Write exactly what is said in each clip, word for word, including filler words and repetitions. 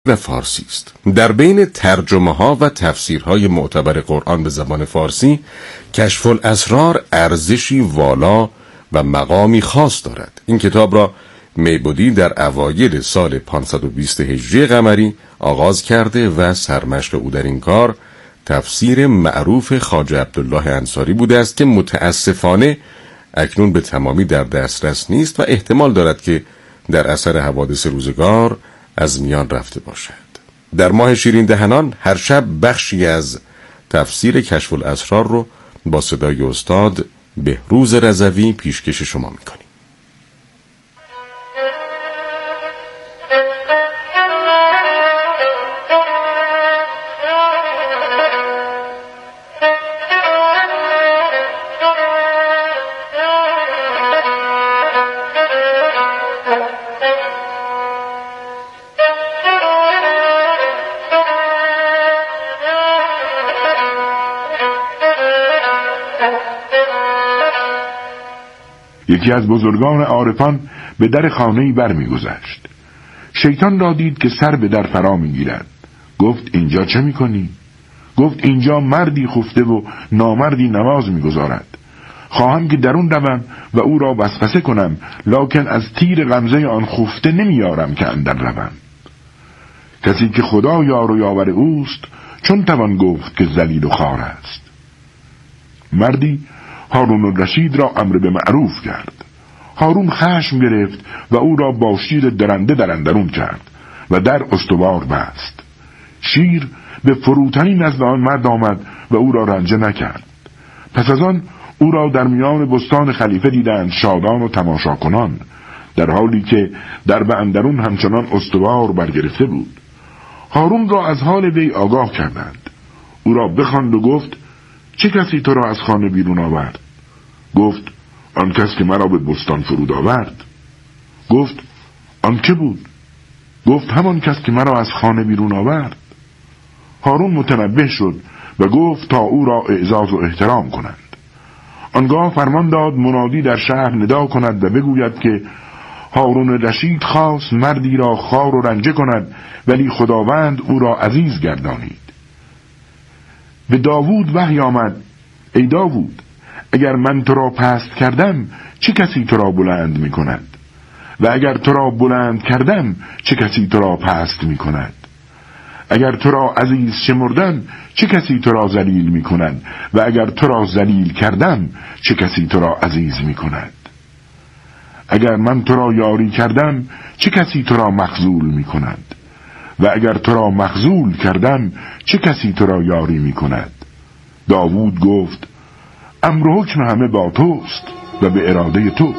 و فارسی است. در بین ترجمه ها و تفسیرهای معتبر قرآن به زبان فارسی کشف الاسرار ارزشی والا و مقامی خاص دارد. این کتاب را میبودی در اوایل سال پانصد و بیست هجری قمری آغاز کرده و سرمشق او در این کار تفسیر معروف خواجه عبدالله انصاری بوده است که متاسفانه اکنون به تمامی در دسترس نیست و احتمال دارد که در اثر حوادث روزگار از میان رفته باشد. در ماه شیرین دهنان هر شب بخشی از تفسیر کشف الاسرار رو با صدای استاد بهروز رضوی پیشکش شما میکنیم. یکی از بزرگان عارفان به در خانه‌ای برمیگذشت. شیطان را دید که سر به در فرا میگیرد. گفت اینجا چه میکنی؟ گفت اینجا مردی خفته و نامردی نماز میگذارد. خواهم که درون روم و او را وسوسه کنم، لکن از تیر غمزه آن خفته نمیارم که اندر روم. کسی که خدا یار و یاور اوست چون توان گفت که ذلیل و خوار است. مردی هارون الرشید را امر به معروف کرد. هارون خشم گرفت و او را با شیر درنده در اندرون کرد و در استوار بست. شیر به فروتنی نزد آن مرد آمد و او را رنجه نکرد. پس از آن او را در میان بستان خلیفه دیدند شادان و تماشا کنان، در حالی که در به اندرون همچنان استوار برگرفته بود. هارون را از حال وی آگاه کردند. او را بخواند و گفت چه کسی تو را از خانه بیرون آورد؟ گفت آن کس که مرا به بستان فرود آورد. گفت آن که بود؟ گفت همان کس که مرا از خانه بیرون آورد. هارون متنبه شد و گفت تا او را اعزاز و احترام کنند. آنگاه فرمان داد منادی در شهر ندا کند و بگوید که هارون رشید خواست مردی را خوار و رنجه کند، ولی خداوند او را عزیز گردانید. به داوود وحی آمد ای داوود، اگر من تو را پست کردم چه کسی تو را بلند می کند؟ و اگر تو را بلند کردم چه کسی تو را پست می کند؟ اگر تو را عزیز شمردم چه کسی تو را ذلیل می کند؟ و اگر تو را ذلیل کردم چه کسی تو را عزیز می کند؟ اگر من تو را یاری کردم چه کسی تو را مخذول می کند؟ و اگر تو را مخذول کردم چه کسی تو را یاری می کند؟ داوود گفت امر و حکم همه با توست و به اراده تو.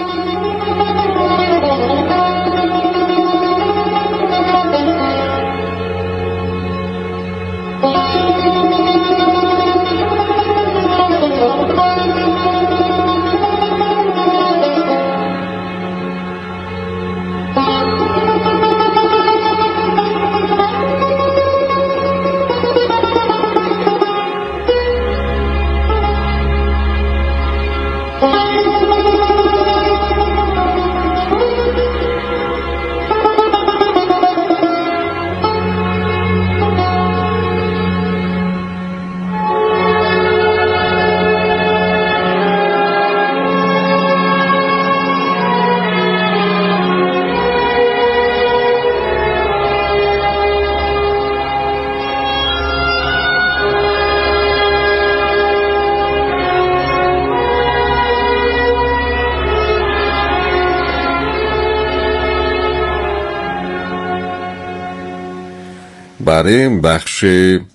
برای بخش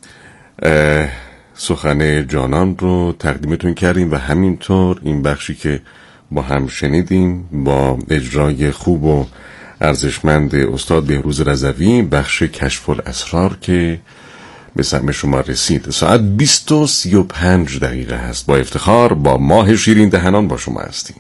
سخن جانان رو تقدیمتون کردیم و همینطور این بخشی که با هم شنیدیم با اجرای خوب و ارزشمند استاد بهروز رضوی، بخش کشف الاسرار که به سمع شما رسید. ساعت بیست و سی و پنج دقیقه هست. با افتخار با ماه شیرین دهنان با شما هستیم.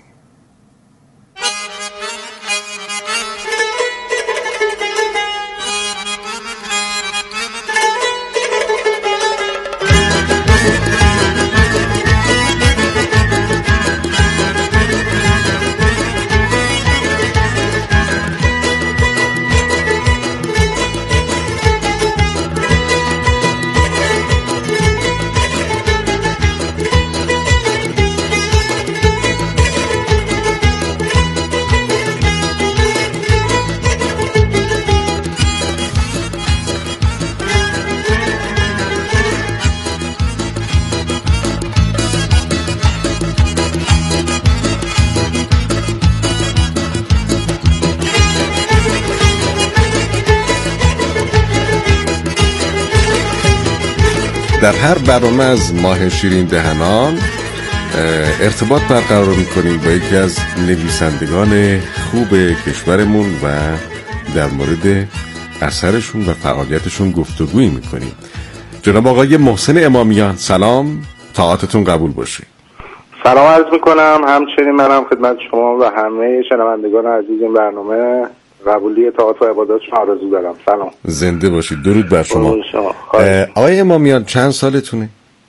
در هر برنامه از ماه شیرین دهنان ارتباط برقرار میکنیم با یکی از نویسندگان خوب کشورمون و در مورد اثرشون و فعالیتشون گفتگویی میکنیم. جناب آقای محسن امامیان، سلام، طاعتتون قبول باشه. سلام عرض میکنم. همچنین منم خدمت شما و همه شنوندگان عزیز این برنامه قبولی طاعت و عباداتشون آرزو دارم. سلام، زنده باشید. درود بر شما. آقای امامیان چند سالتونه؟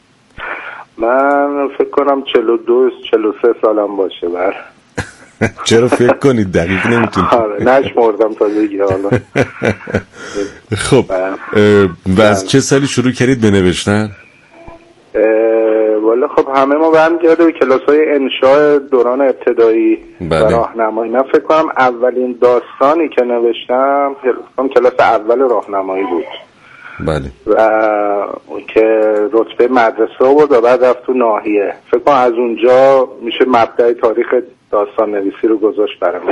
من فکر کنم چهل و دو چهل و سه سالم باشه. بر چرا فکر کنید؟ دقیق نمیتونید. آره نشمردم تازگی حالا. خب و از چه سالی شروع کردید به نوشتن؟ والا خب همه ما برمیگرده به کلاس‌های انشاء دوران ابتدایی و راهنمایی. من فکر کنم اولین داستانی که نوشتم کلاس اول راهنمایی بود. بله. و که رتبه مدرسه بود و بعد رفت تو ناحیه. فکر کنم از اونجا میشه مبدأ تاریخ داستان نویسی رو گذاشت برام.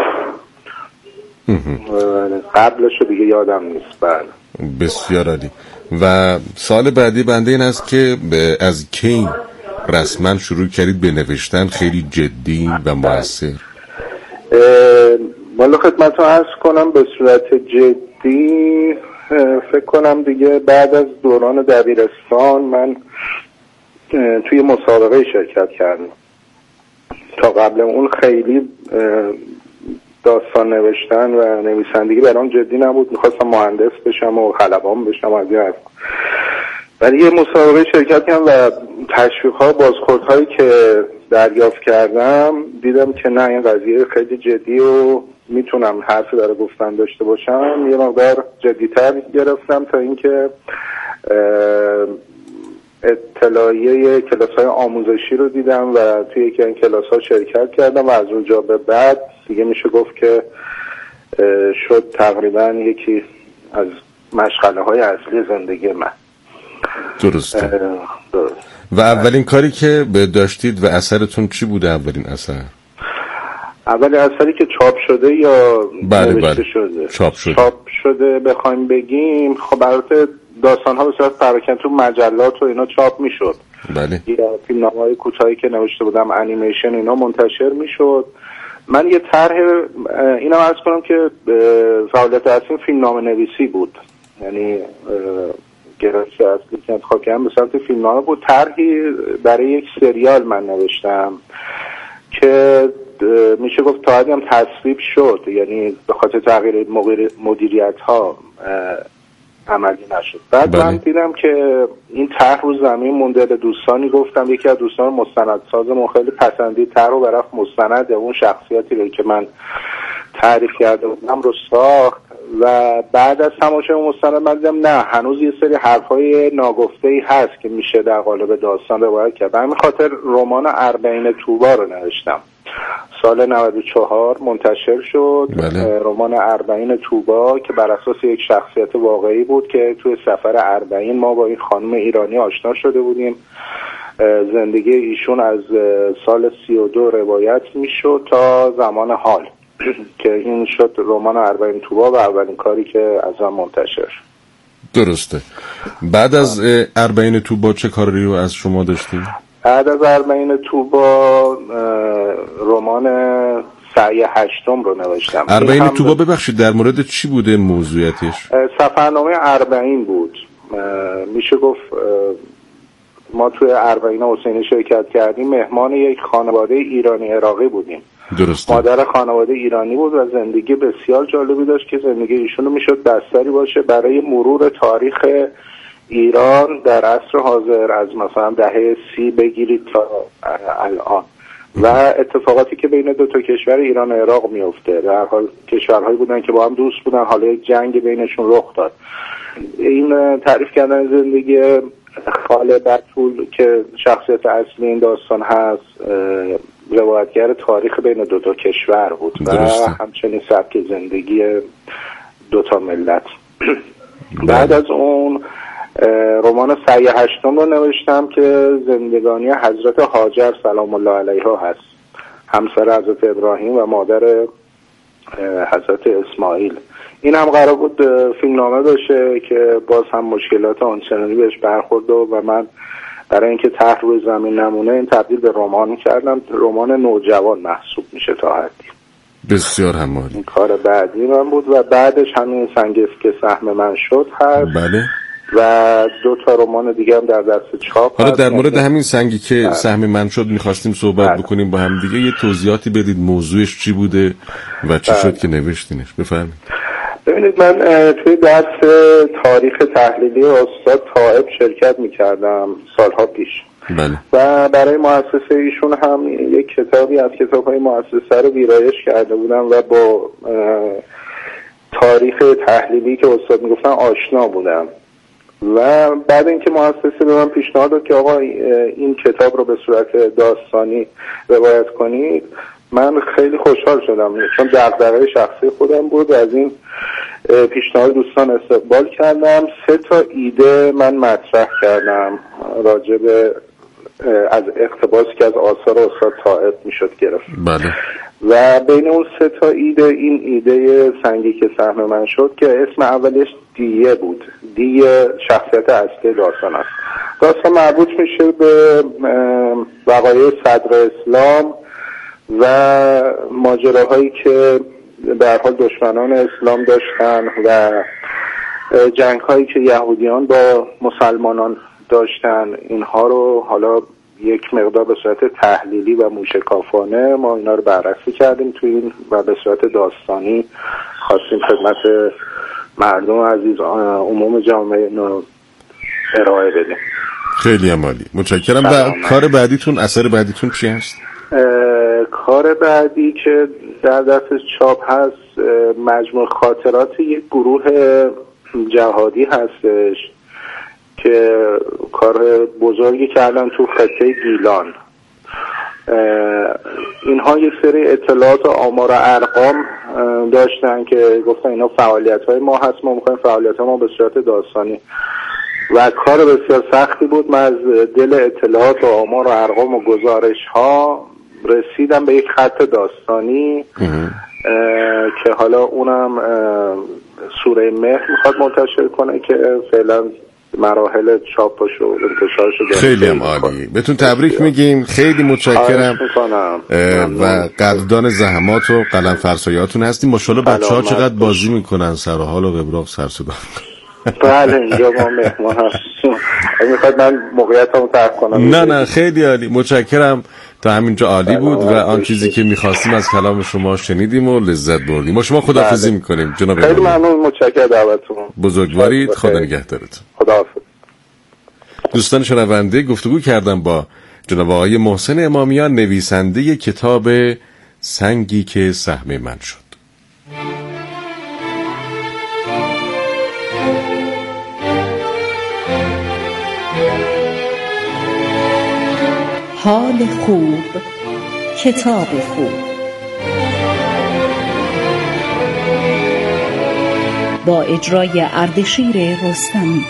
قبلش رو دیگه یادم نیست. بله. بسیار عالی. و سال بعدی بنده این است که از کی رسما شروع کردید به نوشتن خیلی جدی و مؤثر؟ والا خدمتتون عرض کنم به صورت جدی فکر کنم دیگه بعد از دوران دبیرستان من توی مسابقه شرکت کردم. تا قبل اون خیلی داستان نوشتن و نویسندگی برام جدی نبود. میخواستم مهندس بشم و خلبان بشم و از این حرف. ولی یه مسابقه شرکت کردم و تشویق‌ها بازخوردهایی که دریافت کردم دیدم که نه این قضیه خیلی جدی و میتونم حرفی برای گفتن داشته باشم. یه مقدار جدی‌تر گرفتم تا اینکه اطلاعیه کلاس‌های آموزشی رو دیدم و توی یکی این کلاس‌ها شرکت کردم و از اونجا به بعد دیگه میشه گفت که شد تقریبا یکی از مشغله‌های اصلی زندگی من. درسته. درست. و اولین کاری که داشتید و اثرتون چی بوده؟ اولین اثر؟ اولین اثری که چاپ شده یا بله نوشته بله. شده؟ چاپ شده. چاپ شده بخوایم بگیم خب البته داستان‌ها به صورت پراکنده تو مجلات و اینا چاپ میشد. بله. یا فیلمنامه‌های کوتاهی که نوشته بودم انیمیشن اینا منتشر میشد. من یه طرح اینم عرض کنم که فعالیت اصلی فیلمنامه نویسی بود. یعنی گرایش اصلی که انتخاب کردم به سمت فیلمنامه بود. طرحی برای یک سریال من نوشتم که میشه گفت تا حدی هم تصویب شد. یعنی به خاطر تغییر مدیریت ها عملی نشد. بعد بله. من دیدم که این طرح رو زمین مونده. به دوستانی گفتم، یکی از دوستان مستندسازمون خیلی پسندید طرح رو برای مستند اون شخصیتی رو که من تعریف کرده بودم رو ساخت و بعد از تماشای اون مستند من دیدم نه هنوز یه سری حرفای ناگفته‌ای هست که میشه در قالب داستان روایت کرد. به همین خاطر رمان اربعین طوبا رو نوشتم. سال نود و چهار منتشر شد. بله. رمان اربعین طوبا که بر اساس یک شخصیت واقعی بود که توی سفر اربعین ما با این خانم ایرانی آشنا شده بودیم. زندگی ایشون از سال سی و دو روایت میشد تا زمان حال که این شد رمان اربعین طوبا و اولین کاری که از آن منتشر. درسته. بعد از اربعین طوبا چه کاری رو از شما داشتیم؟ بعد از اربعین طوبا رمان سعی هشتم رو نوشتم. اربعین طوبا ببخشید در مورد چی بوده موضوعیتش؟ سفرنامه اربعین بود. میشه گفت ما توی اربعین حسینی شرکت کردیم. مهمان یک خانواده ایرانی عراقی بودیم. درسته. مادر خانواده ایرانی بود و زندگی بسیار جالبی داشت که زندگی ایشون رو میشد بستری باشه برای مرور تاریخ ایران در عصر حاضر از مثلا دهه سی بگیرید تا الان و اتفاقاتی که بین دو تا کشور ایران و عراق میفته. در حال کشورهایی بودن که با هم دوست بودن، حالا یک جنگ بینشون رخ داد. این تعریف کردن زندگی خاله بطول که شخصیت اصلی این داستان هست روایتگر تاریخ بین دو تا کشور بود و همچنین سبک زندگی دو تا ملت. بعد از اون رمان سعی هشتم رو نوشتم که زندگانی حضرت هاجر سلام الله علیها هست، همسر حضرت ابراهیم و مادر حضرت اسماعیل. این هم قرار بود فیلمنامه باشه که باز هم مشکلات آنچنانی بهش برخورد و من برای اینکه طرح روی زمین نمونه این تبدیل به رمان کردم. رمان نوجوان محسوب میشه تا حدی. بسیار همالی. این کار بعدی من بود و بعدش همین سنگ که سهم من شد هست. بله. و دو تا رمان دیگه هم در دست چاپ. حالا در مورد همین سنگی که سهم من شد میخواستیم صحبت بله. بکنیم با هم دیگه. یه توضیحاتی بدید موضوعش چی بوده و چی بله. شد که نوشتینش؟ بفرمایید. ببینید من توی درس تاریخ تحلیلی استاد طائب شرکت میکردم سالها پیش. بله. و برای مؤسسه ایشون هم یک کتابی از کتاب‌های مؤسسه رو ویرایش کرده بودم و با تاریخ تحلیلی که استاد میگفتن آشنا بودم. و بعد اینکه مؤسسه به من پیشنهاد داد که آقا این کتاب رو به صورت داستانی روایت کنید، من خیلی خوشحال شدم چون دغدغه شخصی خودم بود. از این پیشنهاد دوستان استقبال کردم. سه تا ایده من مطرح کردم راجع به از اقتباسی که از آثار استاد طائب میشد گرفت. بله. و بین اون سه تا ایده این ایده سنگی که سهم من شد که اسم اولش دیه بود. دیه شخصیت اصلی داستان است. داستان مربوط میشه به وقایع صدر اسلام و ماجراهایی که به هر حال دشمنان اسلام داشتن و جنگ هایی که یهودیان با مسلمانان داشتن. اینها رو حالا یک مقدار به صورت تحلیلی و موشکافانه ما اینا رو بررسی کردیم توی این و به صورت داستانی خواستیم خدمت مردم عزیز عموم جامعه اینو ارائه بدیم. خیلی عالی. متشکرم. و کار بعدیتون، اثر بعدیتون چی هست؟ کار بعدی که در دست چاپ هست مجموع خاطرات یک گروه جهادی هستش که کار بزرگی کردن تو خطه گیلان. اینها یک سری اطلاعات و آمار و ارقام داشتن که گفتن اینا فعالیت های ما هست، ما میخوایم فعالیت های ما به صورت داستانی و کار بسیار سختی بود. من از دل اطلاعات و آمار و ارقام و گزارش ها رسیدم به یک خط داستانی که حالا اونم سوره مهر میخواد منتشر کنه که فعلا مراحل چاپش و انتشارش رو خیلی هم عالی. بهتون تبریک میگیم. خیلی متشکرم و قدردان زحمات و قلم فرساییاتون هستیم. ماشاءالله بچه‌ها چقدر بازی میکنن، سر حال و قبراق سر صدا. بله اینجا ما مهمان هستیم. میخواد من موقعیتمو ترک کنم؟ نه نه خیلی عالی. متشکرم. تا همینجا عالی بود و آن چیزی که می‌خواستیم از کلام شما شنیدیم و لذت بردیم. ما شما خداحافظی می‌کنیم جناب. خیلی ممنون. متشکرم دعوتتون. بزرگوارید. خدا نگهدارتون. خداحافظ. دوستان شنونده، گفتگو کردم با جناب آقای محسن امامیان، نویسنده کتاب سنگی که سهم من شد. حال خوب، کتاب خوب، با اجرای اردشیر رستمی.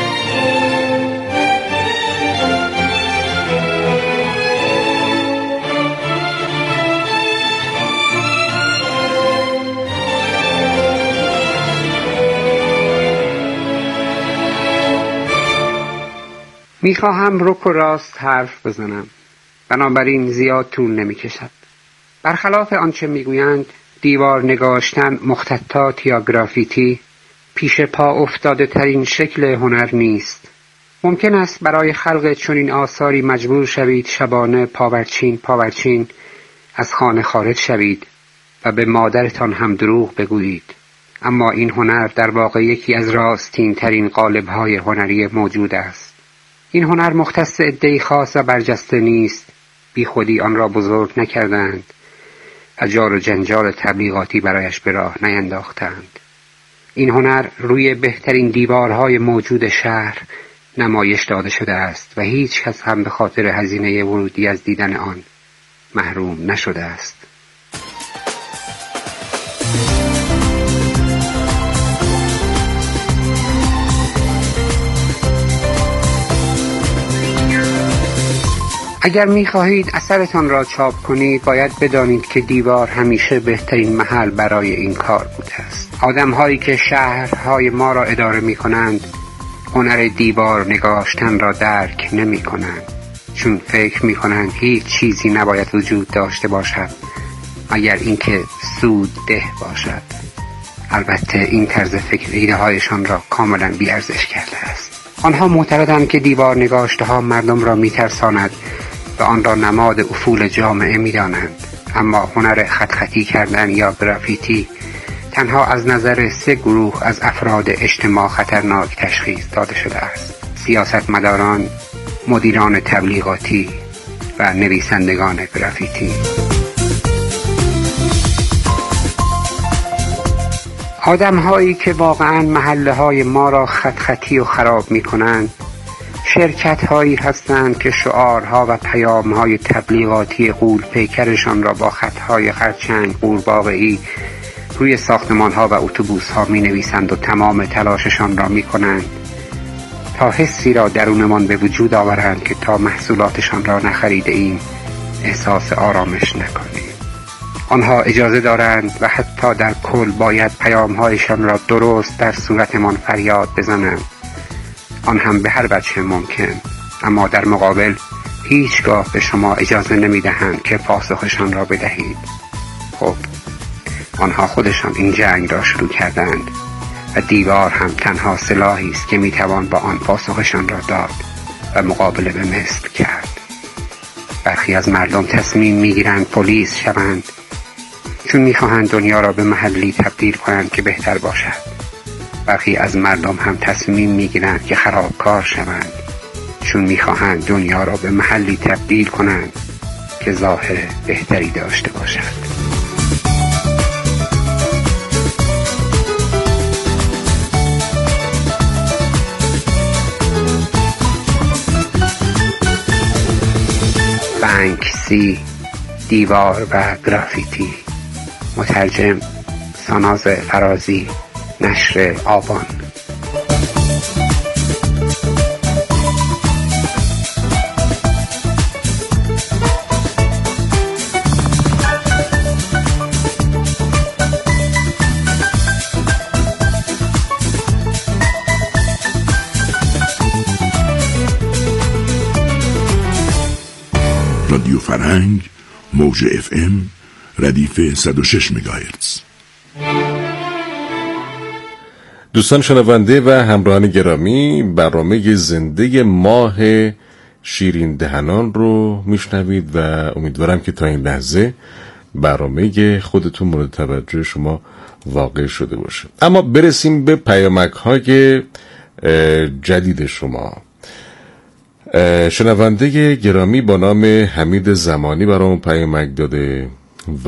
میخواهم رک و راست حرف بزنم، بنابراین زیاد طول نمی کشد. برخلاف آنچه میگویند دیوار نگاشتن، مخططات یا گرافیتی پیش پا افتاده ترین شکل هنر نیست. ممکن است برای خلق چنین آثاری مجبور شوید شبانه پاورچین پاورچین از خانه خارج شوید و به مادرتان هم دروغ بگویید. اما این هنر در واقع یکی از راستین ترین قالب‌های هنری موجود است. این هنر مختص عده‌ای خاص و برجسته نیست. بی خودی آن را بزرگ نکردند و جار و جنجال تبلیغاتی برایش به راه نینداختند. این هنر روی بهترین دیوارهای موجود شهر نمایش داده شده است و هیچ کس هم به خاطر هزینه ورودی از دیدن آن محروم نشده است. اگر می‌خواهید اثرتان را چاپ کنید باید بدانید که دیوار همیشه بهترین محل برای این کار بوده است. آدم‌هایی که شهرهای ما را اداره می‌کنند هنر دیوار نگاشتن را درک نمی‌کنند، چون فکر می‌کنند هیچ چیزی نباید وجود داشته باشد مگر اینکه سود ده باشد. البته این طرز فکر ایده‌هایشان را کاملا بی‌ارزش کرده است. آنها معتقدند که دیوار نگاشته ها مردم را می‌ترساند و آن را نماد افول جامعه می‌دانند، اما هنر خط خطی کردن یا گرافیتی تنها از نظر سه گروه از افراد اجتماع خطرناک تشخیص داده شده است: سیاستمداران، مدیران تبلیغاتی و نویسندگان گرافیتی. آدم هایی که واقعا محله های ما را خط خطی و خراب می کنند شرکت هایی هستند که شعارها و پیام های تبلیغاتی غول پیکرشان را با خط های خرچنگ قورباغه‌ای روی ساختمان ها و اتوبوس ها می نویسند و تمام تلاششان را می کنند تا حسی را درونمان به وجود آورند که تا محصولاتشان را نخریده ایم احساس آرامش نکنیم. آنها اجازه دارند و حتی در کل باید پیام‌هایشان را درست در صورتمان فریاد بزنند، آن هم به هر وجه ممکن، اما در مقابل هیچگاه به شما اجازه نمی‌دهند که پاسخشان را بدهید. خب آنها خودشان این جنگ را شروع کردند و دیوار هم تنها سلاحی است که می‌توان با آن پاسخشان را داد و مقابله به مثل کرد. برخی از مردم تصمیم می‌گیرند پلیس شوند چون می‌خواهند دنیا را به محلی تبدیل کنند که بهتر باشد. برخی از مردم هم تصمیم می‌گیرند که خرابکار شوند چون می‌خواهند دنیا را به محلی تبدیل کنند که ظاهر بهتری داشته باشد. بانکسی، دیوار و گرافیتی. مترجم ساناز فرازی، نشر آبان. رادیو فرهنگ، موج اف ام، ردیف صد و شش مگاهرتز. دوستان شنونده و همراهان گرامی، برنامه زنده ماه شیرین دهنان رو میشنوید و امیدوارم که تا این لحظه برنامه خودتون مورد توجه شما واقع شده باشه. اما برسیم به پیامک های جدید شما. شنونده گرامی با نام حمید زمانی برام پیامک داده و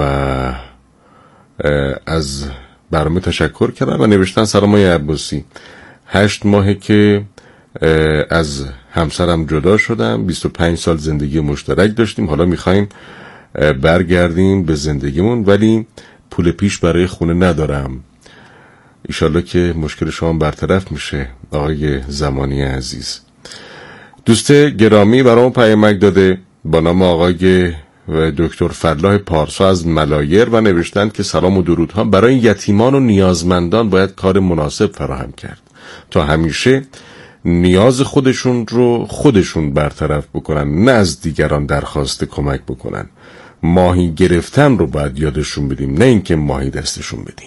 از برنامه تشکر کردم و نوشتن: سلام آقای عباسی، هشت ماهه که از همسرم جدا شدم، بیست و پنج سال زندگی مشترک داشتیم، حالا میخوایم برگردیم به زندگیمون ولی پول پیش برای خونه ندارم. ایشالله که مشکل شما برطرف میشه آقای زمانی عزیز. دوست گرامی برام پیامک داده با نام آقای دکتر فلاح پارسا از ملایر و نوشتند که سلام و درودها، برای یتیمان و نیازمندان باید کار مناسب فراهم کرد تا همیشه نیاز خودشون رو خودشون برطرف بکنن، نه از دیگران درخواست کمک بکنن. ماهی گرفتن رو باید یادشون بدیم، نه اینکه ماهی دستشون بدیم.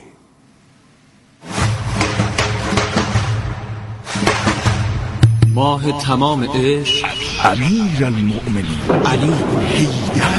ماه تمام عشق، امیر المؤمنین علی حیدر.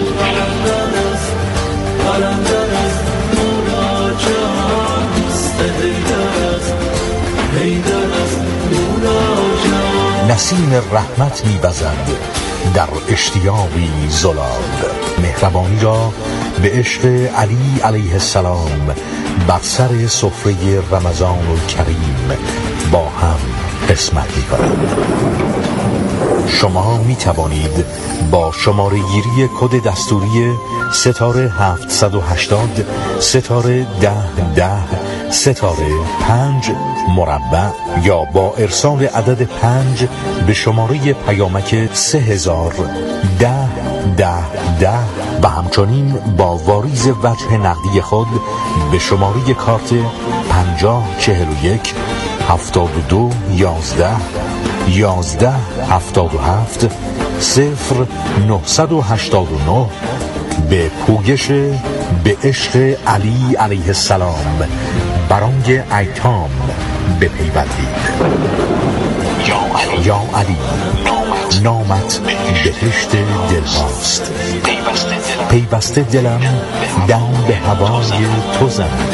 نسیم رحمت می‌وزد در اشتیاقی زلال، مهربانی را به عشق علی علیه السلام بر سر سفره رمضان الکریم با هم قسمت می‌کنند. شما می توانید با شماره گیری کد دستوری ستاره هفتصد و هشتاد ستاره ده ده ستاره پنج مربع یا با ارسال عدد پنج به شماره پیامک سه هزار ده ده ده و همچنین با واریز وجه نقدی خود به شماره کارت پنجاه چهل و یک هفتاد و دو یازده یازده هفتاد و هفت صفر نهصد و هشتاد و نه به پویش به عشق علی علیه السلام برانگ ایتام بپیوندید. یا علی, یا علی نامت بهشت دلهاست، پیوسته دلم دم به هوای تو زند.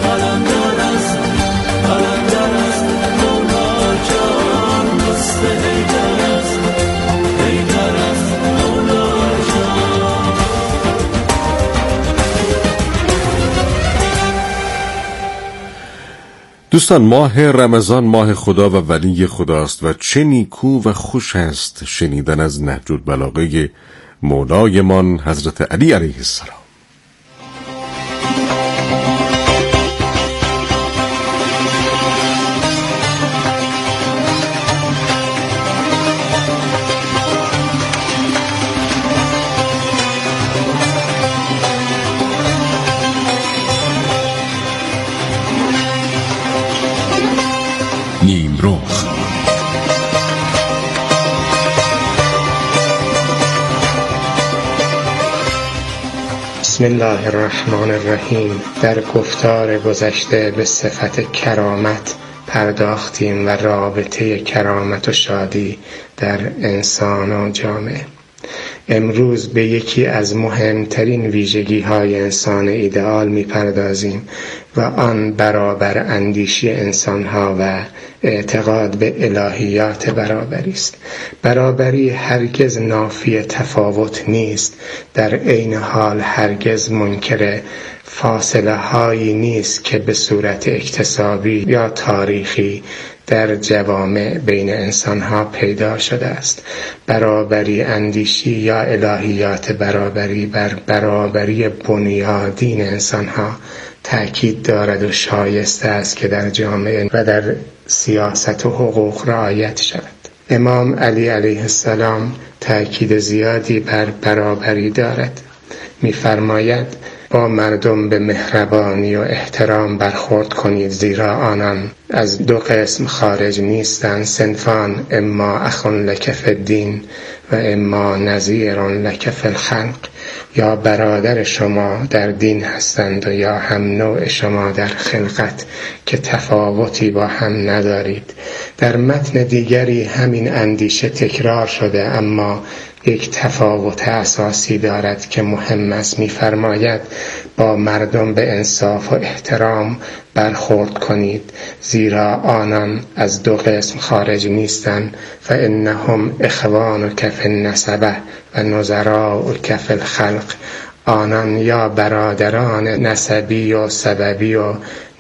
دوستان، ماه رمضان ماه خدا و ولی خداست و چه نیکو و خوش است شنیدن از نهج البلاغه مولایمان حضرت علی علیه السلام. نیمرخ بسم الله الرحمن الرحیم. در گفتار گذشته به صفت کرامت پرداختیم و رابطه کرامت و شادی در انسان و جامعه. امروز به یکی از مهمترین ویژگی های انسان ایدئال می پردازیم و آن برابر اندیشی انسان ها و اعتقاد به الهیات برابری است. برابری هرگز نافی تفاوت نیست، در عین حال هرگز منکر فاصله هایی نیست که به صورت اکتسابی یا تاریخی در جوامع بین انسانها پیدا شده است. برابری اندیشی یا الهیات برابری بر برابری بنیادین انسانها تأکید دارد و شایسته است که در جامعه و در سیاست و حقوق رعایت شود. امام علی علیه السلام تأکید زیادی بر برابری دارد. می‌فرماید با مردم به مهربانی و احترام برخورد کنید، زیرا آنان از دو قسم خارج نیستند، صنفان، اما اخون لک فی الدین و اما نظیر لک فی الخلق. یا برادر شما در دین هستند و یا هم نوع شما در خلقت که تفاوتی با هم ندارید. در متن دیگری همین اندیشه تکرار شده، اما یک تفاوت اساسی دارد که مهم است. می‌فرماید با مردم به انصاف و احترام برخورد کنید، زیرا آنان از دو قسم خارج نیستند. فانهم اخوانک فی النسبه و نظراؤک فی الخلق. آنان یا برادران نسبی و سببی و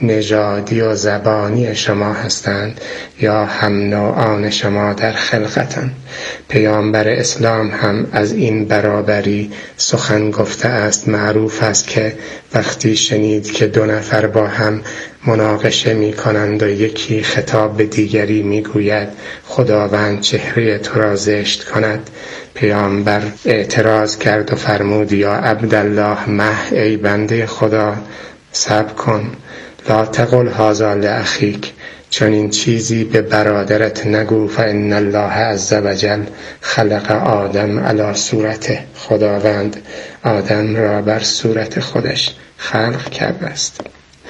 نژادی و زبانی شما هستند یا هم نوعان شما در خلقتند. پیامبر اسلام هم از این برابری سخن گفته است. معروف است که وقتی شنید که دو نفر با هم مناقشه می کنند و یکی خطاب به دیگری می گوید خداوند چهره تو را زشت کند، پیامبر اعتراض کرد و فرمود یا عبدالله مه، ای بنده خدا صبر کن، لا تقل هذا لاخیک، چون این چیزی به برادرت نگو، فان الله عز وجل خلق آدم علی صورته، خداوند آدم را بر صورت خودش خلق کرده است.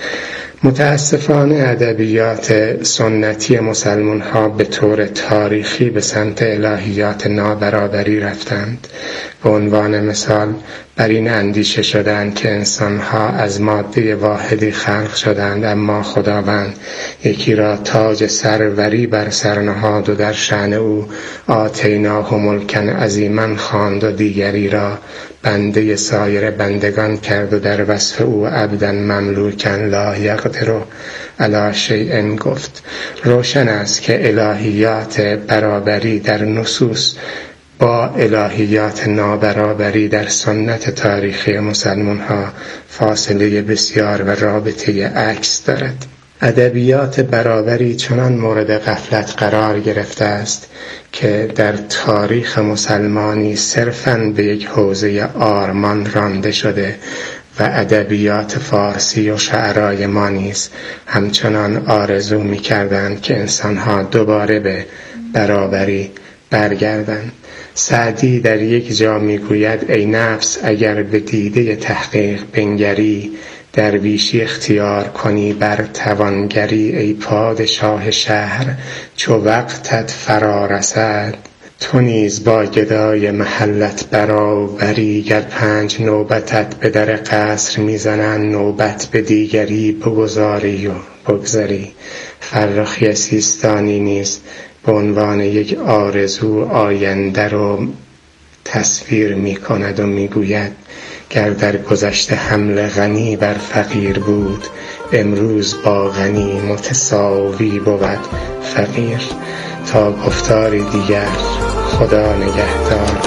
متاسفانه ادبیات سنتی مسلمان ها به طور تاریخی به سمت الهیات نابرابری رفتند. به عنوان مثال بر این اندیشه شدند که انسان ها از ماده واحدی خلق شدند، اما خداوند یکی را تاج سروری بر سر نهاد و در شأن او آتیناه ملکا عظیما خواند و دیگری را بنده سایر بندگان کرد و در وصف او عبدا مملوکا لا یقدر علی شیء گفت. روشن است که الهیات برابری در نصوص با الهیات نابرابری در سنت تاریخی مسلمان ها فاصله بسیار و رابطه عکس دارد. ادبیات برابری چنان مورد غفلت قرار گرفته است که در تاریخ مسلمانی صرفاً به یک حوزه آرمان رانده شده و ادبیات فارسی و شعرای ما نیز همچنان آرزو می‌کردند که انسان‌ها دوباره به برابری برگردند. سعدی در یک جا میگوید ای نفس اگر به دیده تحقیق بنگری، درویشی اختیار کنی بر توانگری. ای پادشاه شهر چو وقتت فرا رسد، تو نیز با گدای محلت برابری. گر پنج نوبتت به در قصر میزنن، نوبت به دیگری بگذاری و بگذری. فرخی سیستانی نیز به عنوان یک آرزو آینده رو تصویر می کند و می گوید گر در گذشته حمل غنی بر فقیر بود، امروز با غنی متساوی بود فقیر. تا گفتاری دیگر خدا نگهدار.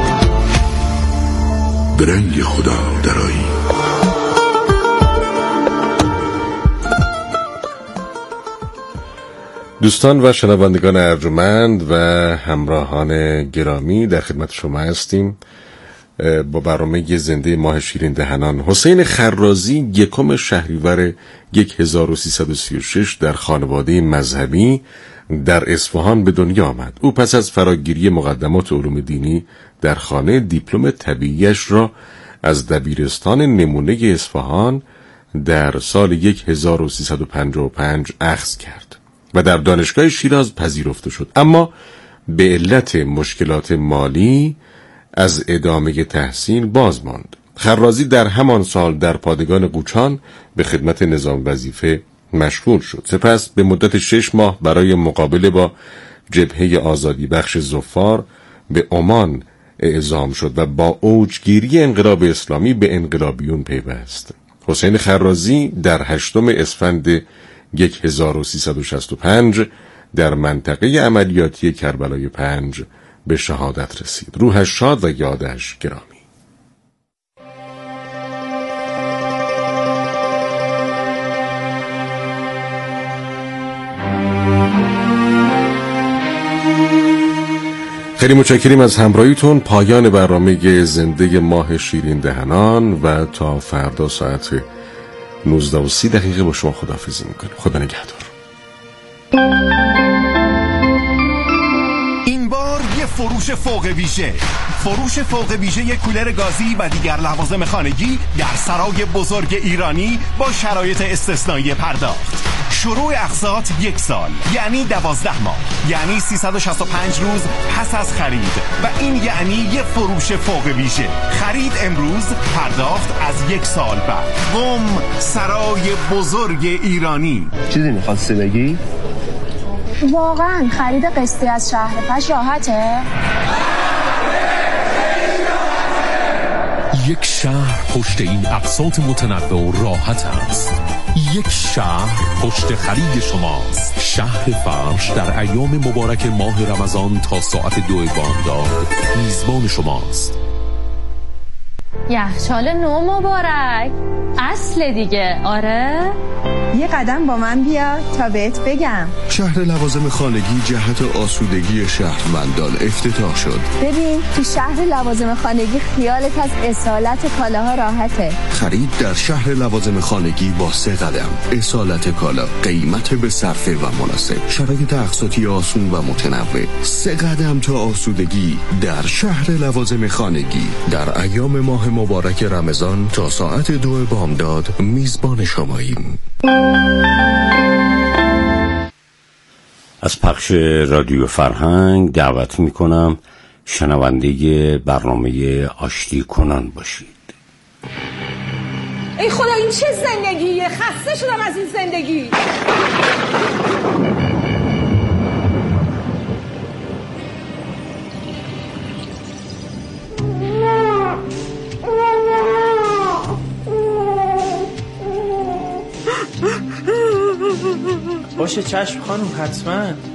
به رنگ خدا درایی. دوستان و شنوندگان ارجمند و همراهان گرامی، در خدمت شما هستیم با برنامه زنده ماه شیرین دهنان. حسین خرازی یکم شهریور هزار و سیصد و سی و شش در خانواده مذهبی در اصفهان به دنیا آمد. او پس از فراگیری مقدمات علوم دینی در خانه دیپلم طبیعیش را از دبیرستان نمونه اصفهان در سال هزار و سیصد و پنجاه و پنج اخذ کرد و در دانشگاه شیراز پذیرفته شد، اما به علت مشکلات مالی از ادامه تحصیل باز ماند. خرازی در همان سال در پادگان قوچان به خدمت نظام وظیفه مشغول شد. سپس به مدت شش ماه برای مقابله با جبهه آزادی بخش ظفار به عمان اعزام شد و با اوجگیری انقلاب اسلامی به انقلابیون پیوست. حسین خرازی در هشتم اسفند هزار و سیصد و شصت و پنج در منطقه عملیاتی کربلای پنج به شهادت رسید. روحش شاد و یادش گرامی. خیلی متشکریم از همراهیتون. پایان برنامه زنده ماه شیرین دهنان و تا فردا ساعت نوزده و سی دقیقه با شما خداحافظی میکنیم. خدا نگهدار. این بار یه فروش فوق ویژه، فروش فوق ویژه یک کولر گازی و دیگر لوازم خانگی در سرای بزرگ ایرانی با شرایط استثنایی پرداخت. شروع اقساط یک سال یعنی دوازده ماه، یعنی سیصد و شصت و پنج روز پس از خرید و این یعنی یه فروش فوق ویژه. خرید امروز، پرداخت از یک سال بعد. قم سرای بزرگ ایرانی. چیزی میخواستی بگی؟ واقعا خرید قسطی از شهر پش راحته؟ یک شهر پشت این اقساط متنوع و راحت است. یک شهر پشت خرید شماست. شهر فرش در ایام مبارک ماه رمضان تا ساعت دو بامداد میزبان شماست. یخچال نو مبارک، اصل دیگه. آره یه قدم با من بیا تا بهت بگم. شهر لوازم خانگی جهت آسودگی شهروندان افتتاح شد. ببین تو شهر لوازم خانگی خیالت از اصالت کالاها راحته. خرید در شهر لوازم خانگی با سه قدم: اصالت کالا، قیمت به صرفه و مناسب، شرایط اقساطی آسون و متنوع. سه قدم تا آسودگی در شهر لوازم خانگی. در ایام ماه مبارک رمضان تا ساعت دو بامداد میزبان شماییم. از پخش رادیو فرهنگ دعوت میکنم شنونده برنامه آشتی کنان باشید. ای خدا این چه زندگیه؟ خسته شدم از این زندگی. باشه چشم خانم، حتما.